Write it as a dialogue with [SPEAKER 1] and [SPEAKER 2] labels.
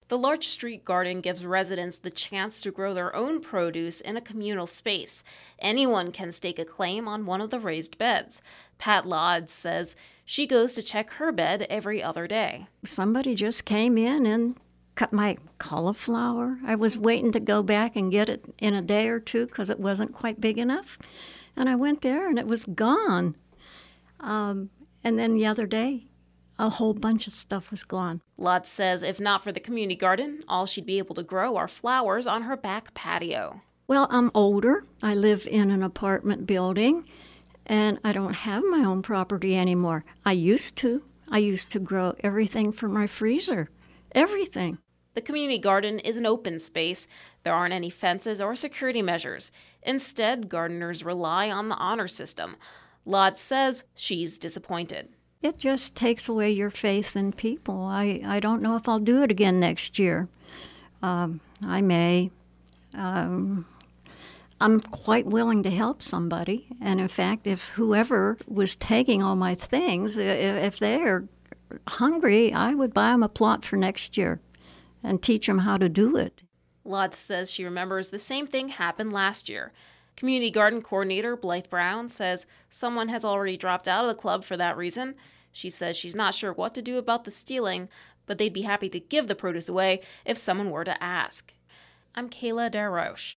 [SPEAKER 1] The large street garden gives residents the chance to grow their own produce in a communal space. Anyone can stake a claim on one of the raised beds. Pat Lodds says she goes to check her bed every other day.
[SPEAKER 2] Somebody just came in and cut my cauliflower. I was waiting to go back and get it in a day or two because it wasn't quite big enough. And I went there and it was gone. And then the other day, a whole bunch of stuff was gone.
[SPEAKER 1] Lodds says if not for the community garden, all she'd be able to grow are flowers on her back patio.
[SPEAKER 2] Well, I'm older. I live in an apartment building, and I don't have my own property anymore. I used to. I used to grow everything for my freezer. Everything.
[SPEAKER 1] The community garden is an open space. There aren't any fences or security measures. Instead, gardeners rely on the honor system. Lodds says she's disappointed.
[SPEAKER 2] It just takes away your faith in people. I don't know if I'll do it again next year. I may. I'm quite willing to help somebody. And in fact, if whoever was taking all my things, if they're hungry, I would buy them a plot for next year and teach them how to do it.
[SPEAKER 1] Lodds says she remembers the same thing happened last year. Community garden coordinator Blythe Brown says someone has already dropped out of the club for that reason. She says she's not sure what to do about the stealing, but they'd be happy to give the produce away if someone were to ask. I'm Kayla Darroche.